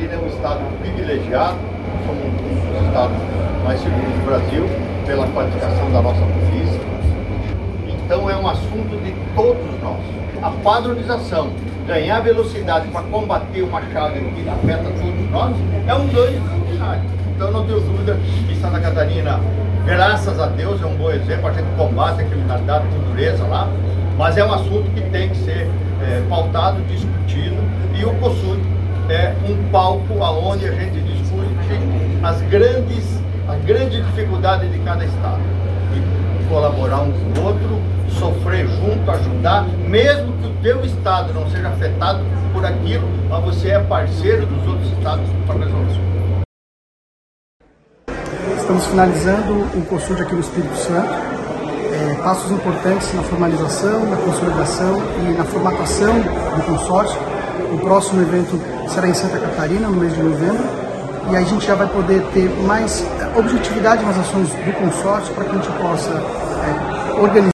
Catarina é um estado privilegiado, somos um dos estados mais seguros do Brasil, pela qualificação da nossa polícia. Então é um assunto de todos nós. A padronização, ganhar velocidade para combater uma chave que afeta todos nós, é um ganho extraordinário. Então não tenho dúvida que Santa Catarina, graças a Deus, é um bom exemplo. A gente combate a criminalidade com dureza lá, mas é um assunto que tem que ser pautado, discutido, e o COSUD é um palco onde a gente discute as grandes dificuldades de cada estado. E colaborar um com o outro, sofrer junto, ajudar, mesmo que o teu estado não seja afetado por aquilo, mas você é parceiro dos outros estados para resolver isso. Estamos finalizando o COSUD aqui no Espírito Santo. Passos importantes na formalização, na consolidação e na formatação do consórcio. O próximo evento será em Santa Catarina, no mês de novembro, e aí a gente já vai poder ter mais objetividade nas ações do consórcio para que a gente possa organizar